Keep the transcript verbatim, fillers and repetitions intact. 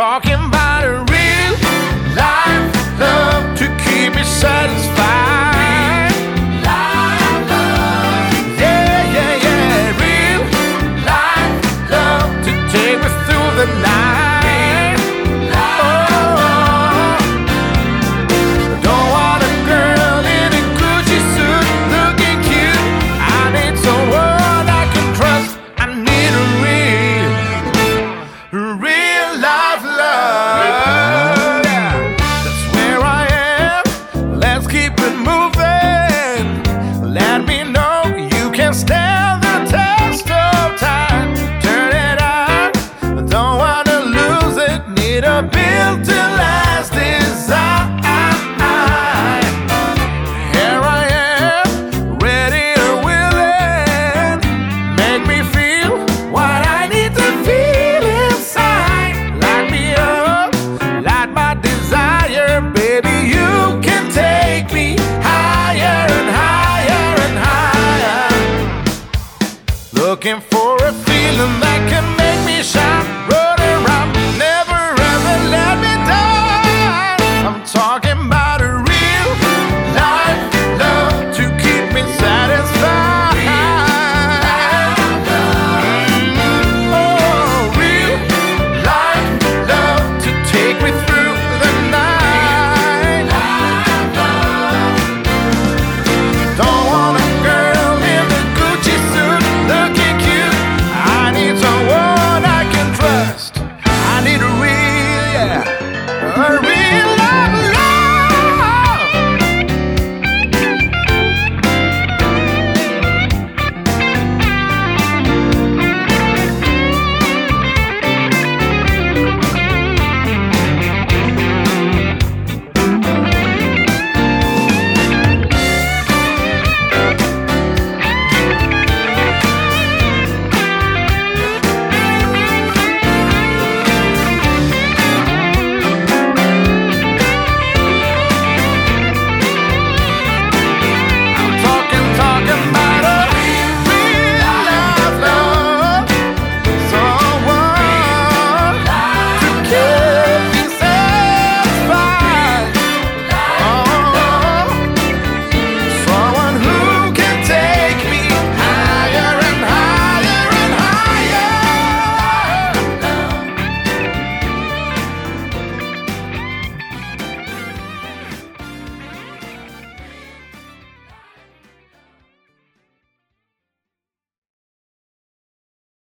talking about a real life love to keep me satisfied. Life love. Yeah, yeah, yeah. Real life love to take me through the night. Oh, don't want a girl in a Gucci suit looking cute. I need someone I can trust. I need a real, real life love. That's where I am. Let's keep it moving. Let me know you can stand the test of time. Turn it on. Don't wanna lose it. Need a built to last design. Here I am, ready and willing. Make me feel what I need to feel inside. Light me up, light my desire. Baby, you can take me higher and higher and higher. Looking for a feeling that can make me shine. Run around